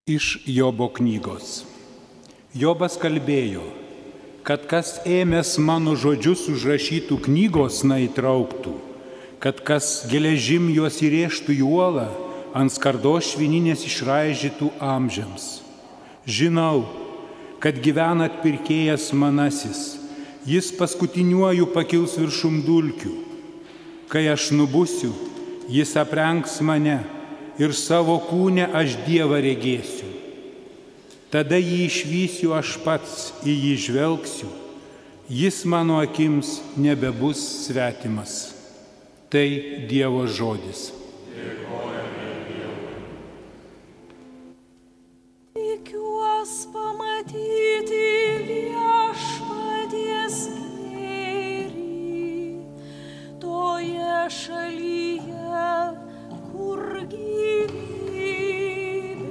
Iš Jobo knygos. Jobas kalbėjo, kad kas ėmęs mano žodžius užrašytų knygos neįtrauktų, kad kas geležim juos įrėžtų į uolą, ant skardos švininės išraižytų amžiams. Žinau, kad gyvena atpirkėjas manasis, jis paskutiniuoju pakils viršum dulkių. Kai aš nubusiu, jis aprengs mane ir savo kūne aš Dievą regėsiu. Tada jį išvysiu aš pats, į jį žvelgsiu, jis mano akims nebebus svetimas. Tai Dievo žodis. Tikiuos pamatyti viešpaties gėrį toje šalyje, kur gyvybė.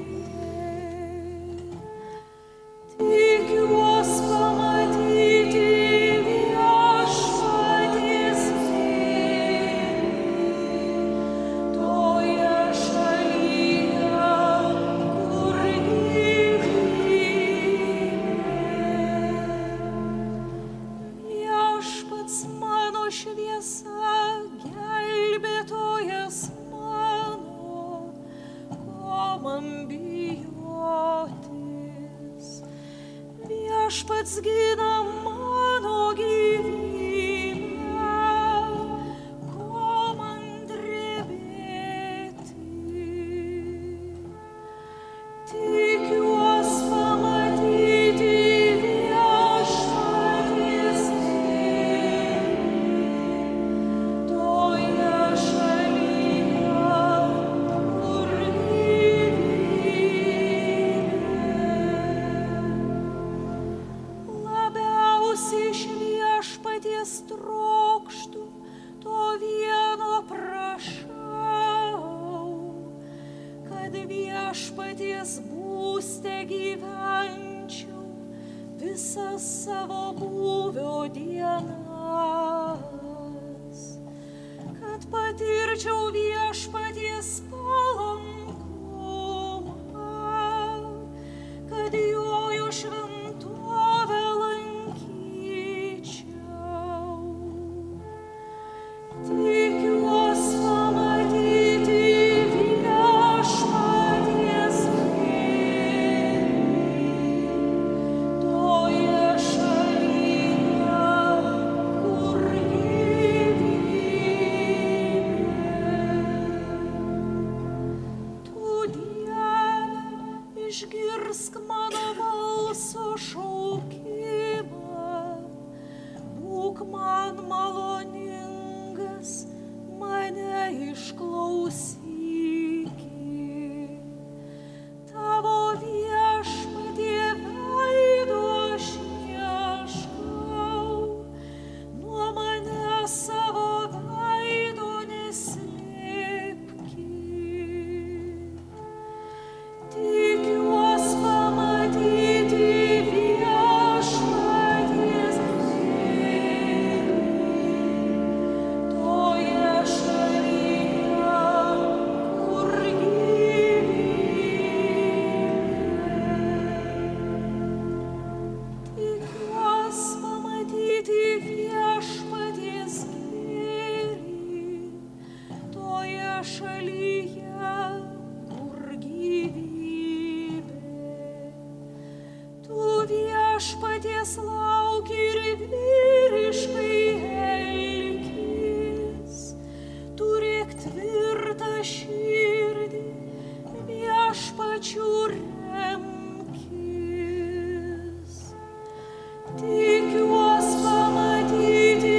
Tikiuos pamatyti viešpaties gėrį toje šalyje, kur viešpats mano šviesa, gelbėtojas mano, ko man bijotis. Viešpats gina mano gyvybę, ko man drebėti. Tikiuos pamatyti viešpaties gėrį toje šalyje, kur gyvybė. Labiausiai iš viešpaties trokštu, to vieno prašau, kad viešpaties būste gyvenčiau visas savo būvio dienas, kad patirčiau viešpaties palankumą, kad jo šventovę lankyčiau. Tikiuos pamatyti viešpaties gėrį toje šalyje, kur gyvybė. Tu, Dieve, išgirsk mano balso šaukimą, būk man maloningas, mane išklausyki. Tavo viešpatie veido aš ieškau, nuo manęs savo veido neslėpki. Tikiuos pamatyti viešpaties gėrį toje šalyje, kur gyvybė. Tikiuos pamatyti viešpaties gėrį toje šalyje, kur gyvybė. Tu viešpaties lauki ir vyriškai elkis, turėk tvirtą širdį, viešpačiu remkis. Tikiuos pamatyti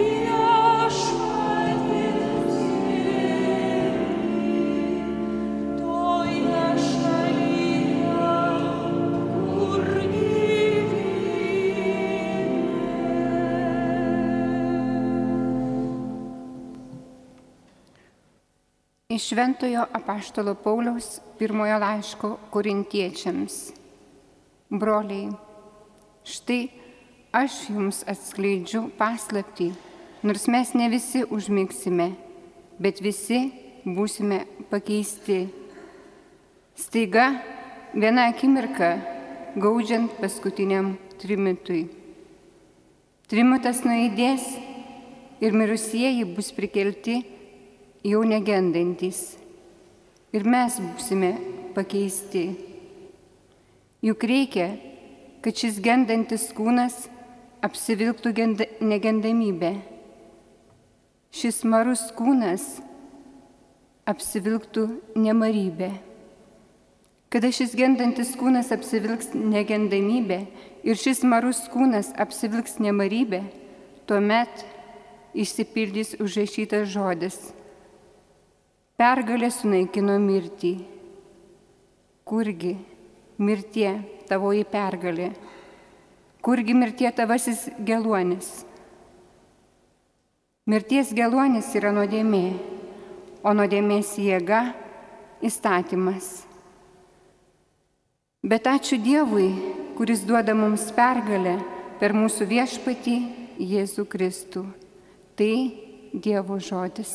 viešpaties gėrį toje šalyje, kur gyvybė. Iš Šventojo apaštalo Pauliaus pirmojo laiško Korintiečiams. Broliai, štai aš jums atskleidžiu paslaptį, nors mes ne visi užmigsime, bet visi būsime pakeisti. Staiga viena akimirka gaudžiant paskutiniam trimitui. Trimitas nuaidės ir mirusieji bus prikelti jau negendantis. Ir mes būsime pakeisti. Juk reikia, kad šis gendantis kūnas apsivilktų negendamybę. Šis marus kūnas apsivilktų nemarybę. Kada šis gendantis kūnas apsivilks negendamybę ir šis marus kūnas apsivilks nemarybę, tuomet išsipildys užrašytas žodis. Pergalė sunaikino mirtį. Kurgi mirtie tavoji pergalė? Kurgi mirtie tavasis geluonis? Mirties geluonis yra nuodėmė, o nuodėmės jėga įstatymas. Bet ačiū Dievui, kuris duoda mums pergalę per mūsų viešpatį Jėzų Kristų. Tai Dievo žodis.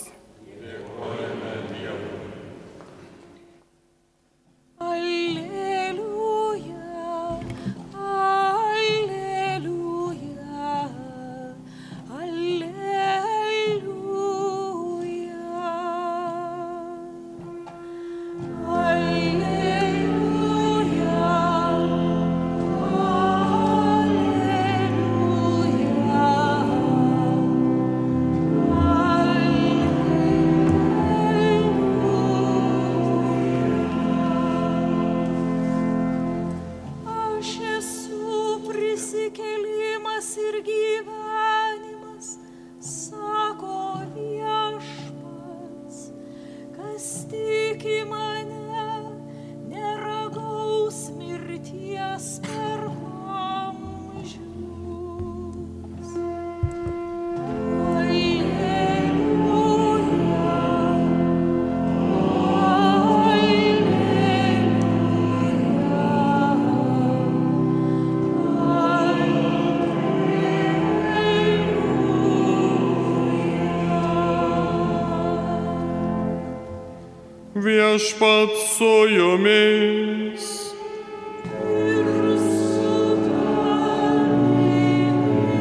Viešpats su jumis. Ir su tavimi.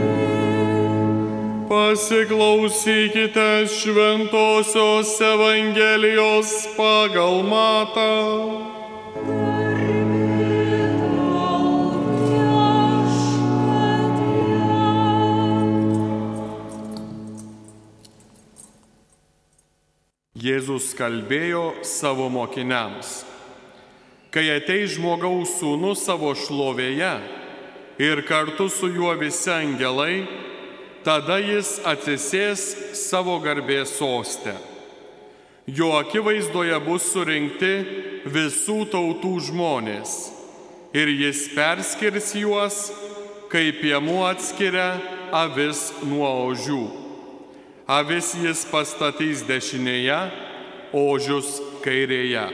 Pasiklausykite Šventosios Evangelijos pagal Matą. Jėzus kalbėjo savo mokiniams: kai ateis Žmogaus Sūnus savo šlovėje ir kartu su juo visi angelai, tada jis atsisės savo garbės soste. Jo akivaizdoje bus surinkti visų tautų žmonės ir jis perskirs juos, kaip piemuo atskiria avis nuo ožių. Avis jis pastatys dešinėje, ožius kairėje.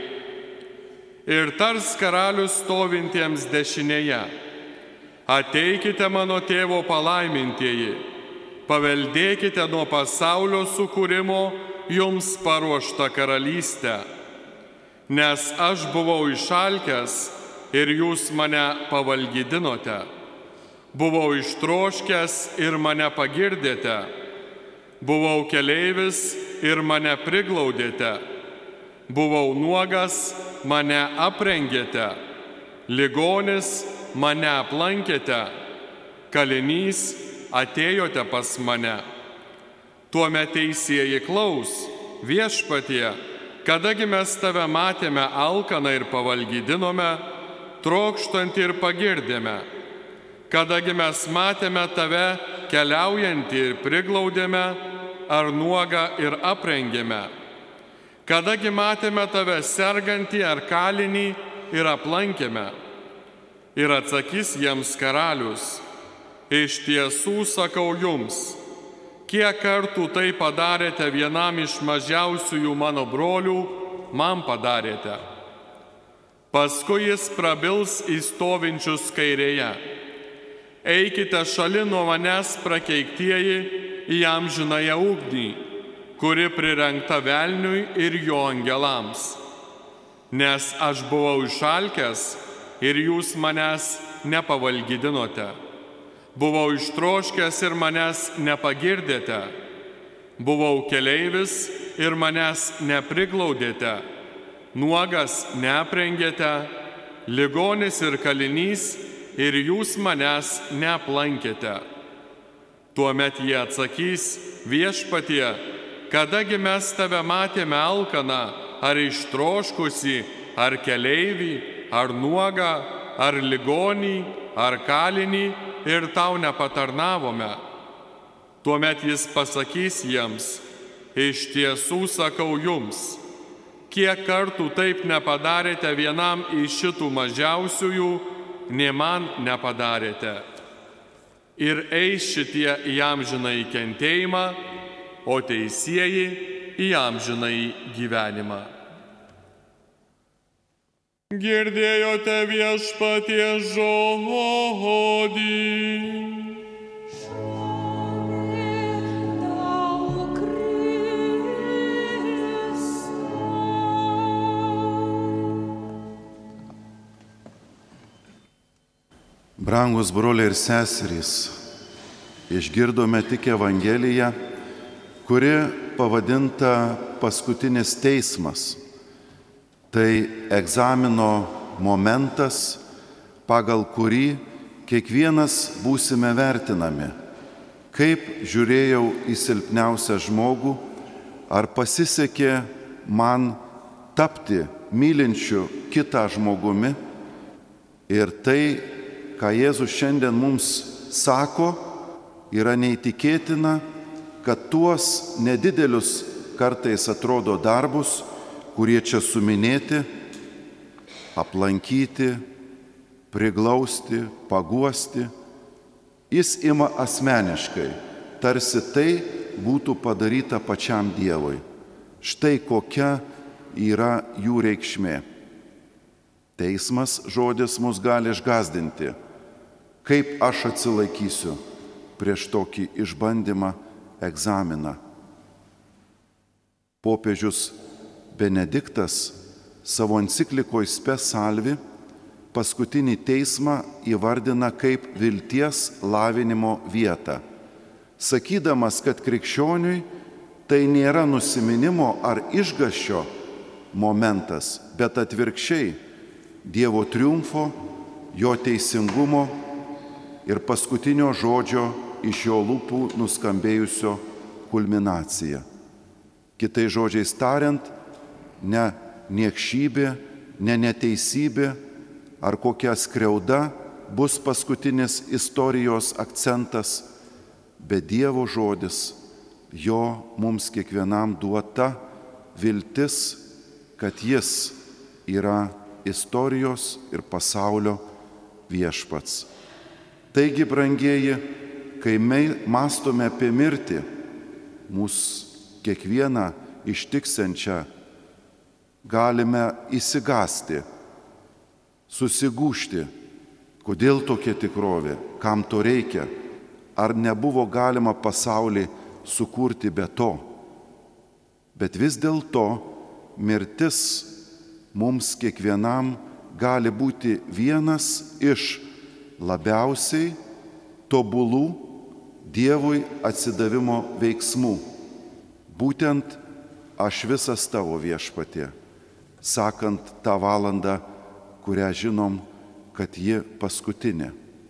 Ir tars karalius stovintiems dešinėje: ateikite mano tėvo palaimintieji, paveldėkite nuo pasaulio sukūrimo jums paruoštą karalystę. Nes aš buvau išalkęs ir jūs mane pavalgydinote. Buvau ištroškęs ir mane pagirdėte. Buvau keleivis ir mane priglaudėte. Buvau nuogas, mane aprengėte. Ligonis, mane aplankėte. Kalinys, atėjote pas mane. Tuomet teisieji klaus: viešpatie, kadagi mes tave matėme alkaną ir pavalgydinome, trokštantį ir pagirdėme? Kadagi mes matėme tave keliaujantį ir priglaudėme, ar nuogą ir aprengėme? Kadagi matėme tave sergantį ar kalinį ir aplankėme? Ir atsakys jiems karalius: iš tiesų sakau jums, kiek kartų tai padarėte vienam iš mažiausiųjų mano brolių, man padarėte. Paskui jis prabils į stovinčius kairėje: eikite šalin nuo manęs, prakeiktieji, į amžinąją ugnį, kuri prirengta velniui ir jo angelams. Nes aš buvau išalkęs ir jūs manęs nepavalgydinote. Buvau ištroškęs ir manęs nepagirdėte. Buvau keleivis ir manęs nepriglaudėte. Nuogas neaprengėte, ligonis ir kalinys ir jūs manęs neaplankėte. Tuomet jie atsakys: Viešpatie, kadagi mes tave matėme alkaną, ar ištroškusį, ar keleivį, ar nuogą, ar ligonį, ar kalinį ir tau nepatarnavome. Tuomet jis pasakys jiems: Iš tiesų sakau jums, kiek kartų taip nepadarėte vienam iš šitų mažiausiųjų, nė man nepadarėte. Ir eis šitie į amžinąjį kentėjimą, o teisieji į amžinąjį gyvenimą. Girdėjote Viešpaties žodį. Brangus broliai ir seserys, išgirdome tik Evangeliją, kuri pavadinta Paskutinis teismas. Tai egzamino momentas, pagal kurį kiekvienas būsime vertinami. Kaip žiūrėjau į silpniausią žmogų, ar pasisekė man tapti mylinčiu kitą žmogumi. Ir tai, ką Jėzus šiandien mums sako, yra neįtikėtina, kad tuos nedidelius kartais atrodo darbus, kurie čia suminėti, aplankyti, priglausti, paguosti, jis ima asmeniškai, tarsi tai būtų padaryta pačiam Dievui. Štai kokia yra jų reikšmė. Teismas žodis mus gali išgąsdinti. Kaip aš atsilaikysiu prieš tokį išbandymą, egzaminą? Popiežius Benediktas savo enciklikoje Spes Salvi paskutinį teismą įvardina kaip vilties lavinimo vietą, sakydamas, kad krikščioniui tai nėra nusiminimo ar išgąsčio momentas, bet atvirkščiai Dievo triumfo, jo teisingumo ir paskutinio žodžio iš jo lūpų nuskambėjusio kulminacija. Kitais žodžiais tariant, ne niekšybė, ne neteisybė ar kokia skriauda bus paskutinis istorijos akcentas, bet Dievo žodis, jo mums kiekvienam duota viltis, kad jis yra istorijos ir pasaulio viešpats. Taigi, brangieji, kai mąstome apie mirtį, mūsų kiekvieną ištiksiančią, galime įsigąsti, susigūžti, kodėl tokia tikrovė, kam to reikia, ar nebuvo galima pasaulį sukurti be to. Bet vis dėlto mirtis mums kiekvienam gali būti vienas iš labiausiai tobulų Dievui atsidavimo veiksmų. Būtent aš visas tavo, Viešpatie, sakant tą valandą, kurią žinom, kad ji paskutinė.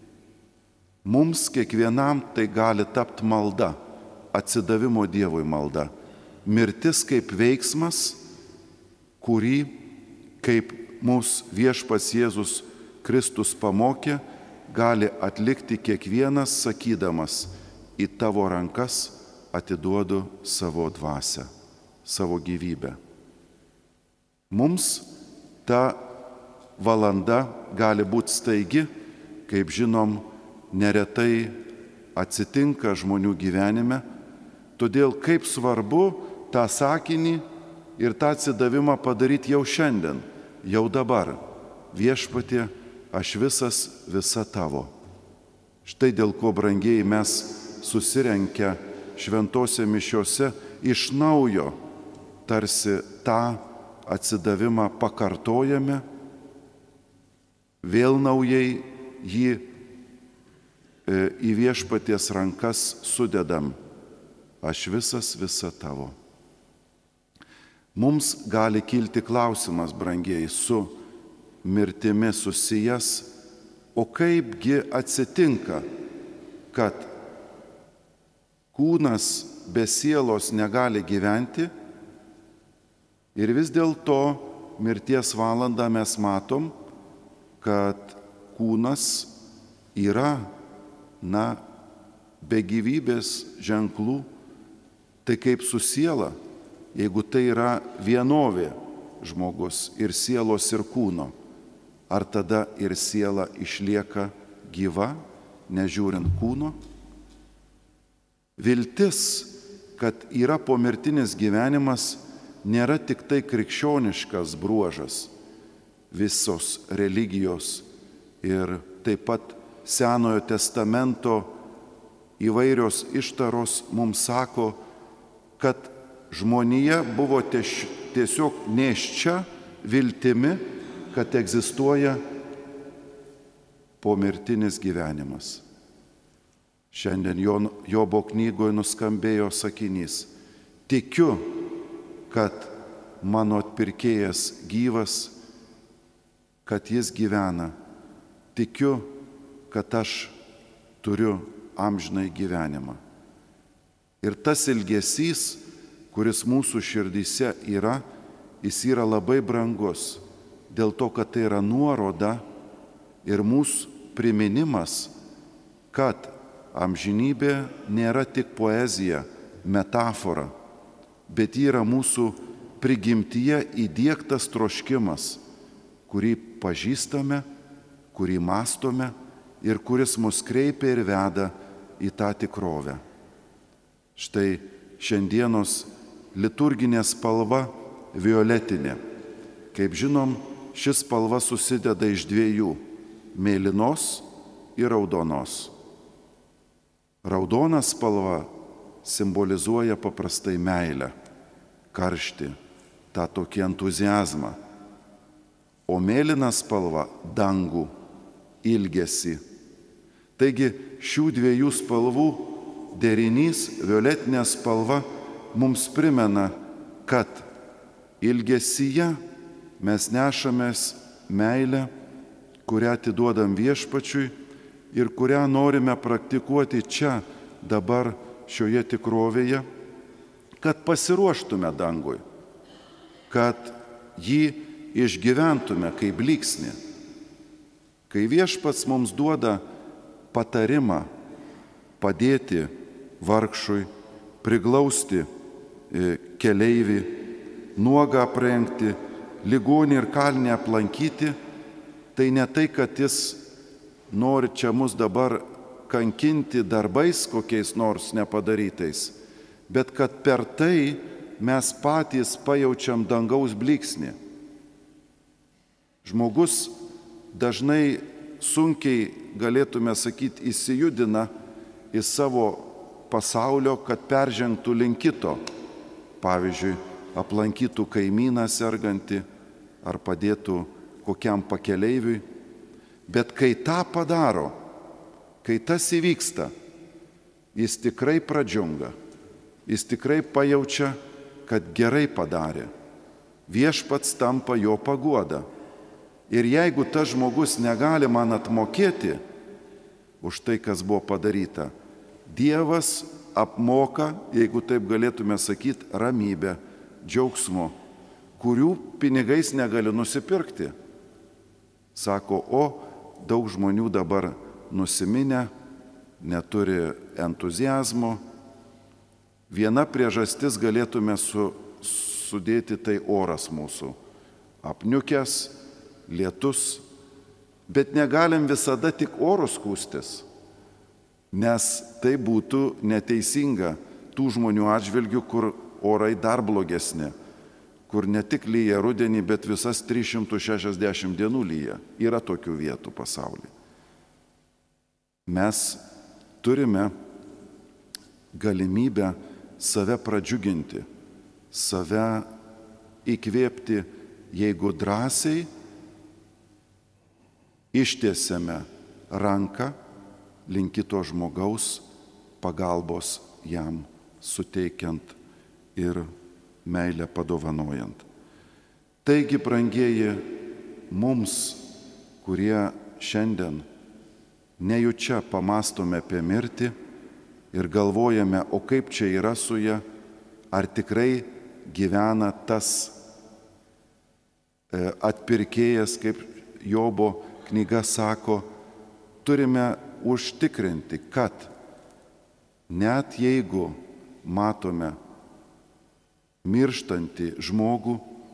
Mums kiekvienam tai gali tapti malda, atsidavimo Dievui malda. Mirtis kaip veiksmas, kurį, kaip mūsų viešpats Jėzus Kristus pamokė, gali atlikti kiekvienas sakydamas: į tavo rankas atiduodu savo dvasią, savo gyvybę. Mums ta valanda gali būti staigi, kaip žinom, neretai atsitinka žmonių gyvenime, todėl kaip svarbu tą sakinį ir tą atsidavimą padaryti jau šiandien, jau dabar. Viešpatie, aš visa tavo. Štai dėl ko, brangieji, mes susirenkę šventose mišiose iš naujo tarsi tą atsidavimą pakartojame vėl naujai jį į viešpaties rankas sudedam. Aš visa tavo. Mums gali kilti klausimas, brangieji, su mirtimi susijęs, o kaipgi atsitinka, kad kūnas be sielos negali gyventi ir vis dėlto mirties valandą mes matom, kad kūnas yra, be gyvybės ženklų. Tai kaip su siela, jeigu tai yra vienovė žmogus ir sielos ir kūno, ar tada ir siela išlieka gyva, nežiūrint kūno? Viltis, kad yra pomirtinis gyvenimas, nėra tik tai krikščioniškas bruožas. Visos religijos ir taip pat Senojo testamento įvairios ištaros mums sako, kad žmonija buvo tiesiog nėščia viltimi, kad egzistuoja pomirtinis gyvenimas. Šiandien Jobo knygoje nuskambėjo sakinys: tikiu, kad mano atpirkėjas gyvas, kad jis gyvena. Tikiu, kad aš turiu amžinai gyvenimą. Ir tas ilgesys, kuris mūsų širdyse yra, jis yra labai brangus, dėl to, kad tai yra nuoroda ir mūsų priminimas, kad amžinybė nėra tik poezija, metafora, bet yra mūsų prigimtyje įdiegtas troškimas, kurį pažįstame, kurį mąstome ir kuris mus kreipia ir veda į tą tikrovę. Štai šiandienos liturginė spalva violetinė. Kaip žinom, šis spalva susideda iš dviejų – mėlynos ir raudonos. Raudona spalva simbolizuoja paprastai meilę, karštį, tą tokį entuziazmą, o mėlyna spalva – dangų, ilgesį. Taigi šių dviejų spalvų derinys, violetinė spalva, mums primena, kad ilgesyje mes nešamės meilę, kurią atiduodam viešpačiui ir kurią norime praktikuoti čia, dabar, šioje tikrovėje, kad pasiruoštume dangui, kad jį išgyventume kaip blyksnį. Kai viešpats mums duoda patarimą padėti vargšui, priglausti keleivį, nuogą aprengti, ligonį ir kalinį aplankyti, tai ne tai, kad jis nori čia mus dabar kankinti darbais kokiais nors nepadarytais, bet kad per tai mes patys pajaučiam dangaus blyksnį. Žmogus dažnai sunkiai, galėtume sakyti, įsijudina į savo pasaulio, kad peržengtų link kito. Pavyzdžiui, aplankytų kaimyną sergantį ar padėtų kokiam pakeleiviui. Bet kai tą padaro, kai tas įvyksta, jis tikrai pradžiunga, jis tikrai pajaučia, kad gerai padarė. Viešpats tampa jo paguoda. Ir jeigu tas žmogus negali man atmokėti už tai, kas buvo padaryta, Dievas apmoka, jeigu taip galėtume sakyti, ramybę, džiaugsmo, kurių pinigais negali nusipirkti. Sako, o daug žmonių dabar nusiminę, neturi entuziazmo. Viena priežastis galėtume sudėti tai oras mūsų. Apniukęs, lietus, bet negalim visada tik orus skųstis, nes tai būtų neteisinga tų žmonių atžvilgių, kur orai dar blogesni, kur ne tik lyja rudenį, bet visas 360 dienų lyja. Yra tokių vietų pasaulyje. Mes turime galimybę save pradžiuginti, save įkvėpti, jeigu drąsiai ištiesiame ranką link kito žmogaus, pagalbos jam suteikiant ir meilę padovanojant. Taigi, brangieji, mums, kurie šiandien nejučia pamastome apie mirtį ir galvojame, o kaip čia yra su ja, ar tikrai gyvena tas atpirkėjas, kaip Jobo knyga sako, turime užtikrinti, kad net jeigu matome mirštantį žmogų,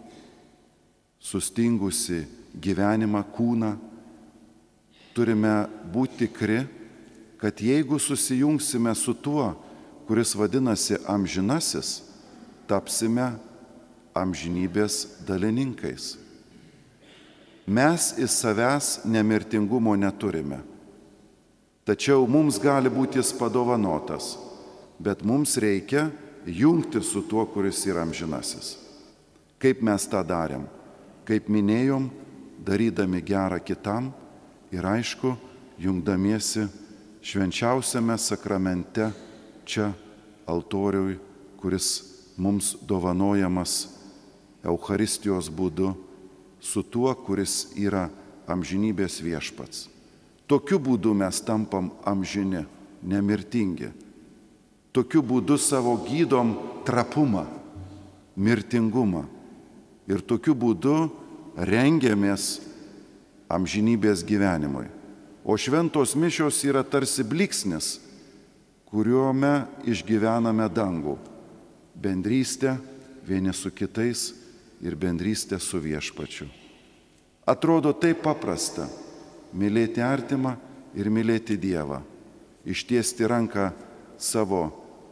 sustingusi gyvenimą, kūną, turime būti tikri, kad jeigu susijungsime su tuo, kuris vadinasi amžinasis, tapsime amžinybės dalininkais. Mes į savęs nemirtingumo neturime, tačiau mums gali būti jis padovanotas, bet mums reikia jungti su tuo, kuris yra amžinasis. Kaip mes tą darėm? Kaip minėjom, darydami gerą kitam ir aišku, jungdamiesi švenčiausiame sakramente čia altoriui, kuris mums dovanojamas Eucharistijos būdu su tuo, kuris yra amžinybės viešpats. Tokiu būdu mes tampam amžini, nemirtingi. Tokiu būdu savo gydom trapumą, mirtingumą. Ir tokiu būdu rengiamės amžinybės gyvenimui. O šventos mišios yra tarsi blyksnis, kuriuome išgyvename dangų. Bendrystę vieni su kitais ir bendrystę su viešpačiu. Atrodo taip paprasta - mylėti artimą ir mylėti Dievą. Ištiesti ranką savo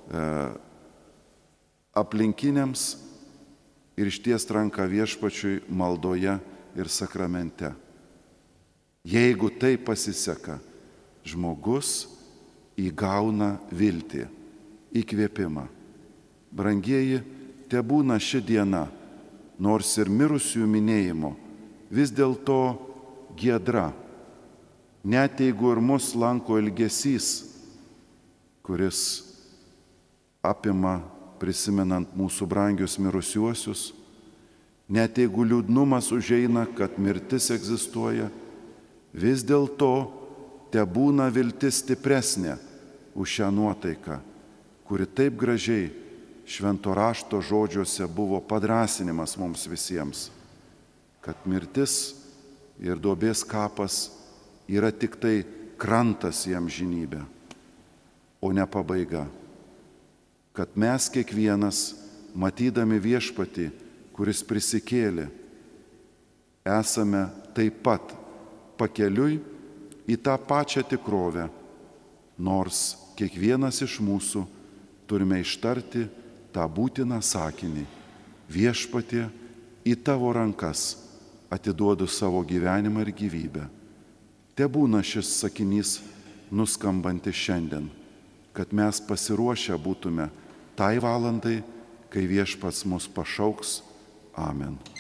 aplinkiniams ir ištiesti ranką viešpačiui maldoje ir sakramente. Jeigu tai pasiseka, žmogus įgauna viltį, įkvėpimą. Brangieji, tebūna ši diena, nors ir mirusiųjų minėjimo, vis dėlto giedra, net jeigu ir mus lanko ilgesys, kuris apima prisimenant mūsų brangius mirusiuosius, net jeigu liūdnumas užeina, kad mirtis egzistuoja, vis dėlto tebūna viltis stipresnė už šią nuotaiką, kuri taip gražiai švento rašto žodžiuose buvo padrąsinimas mums visiems, kad mirtis ir duobės kapas yra tik tai krantas į amžinybę, o ne pabaiga. Kad mes kiekvienas, matydami viešpatį, kuris prisikėlė, esame taip pat pakeliui į tą pačią tikrovę, nors kiekvienas iš mūsų turime ištarti tą būtiną sakinį: viešpatie, į tavo rankas atiduodu savo gyvenimą ir gyvybę. Tebūna šis sakinys nuskambantis šiandien, kad mes pasiruošę būtume tai valandai, kai viešpats mus pašauks. Amen.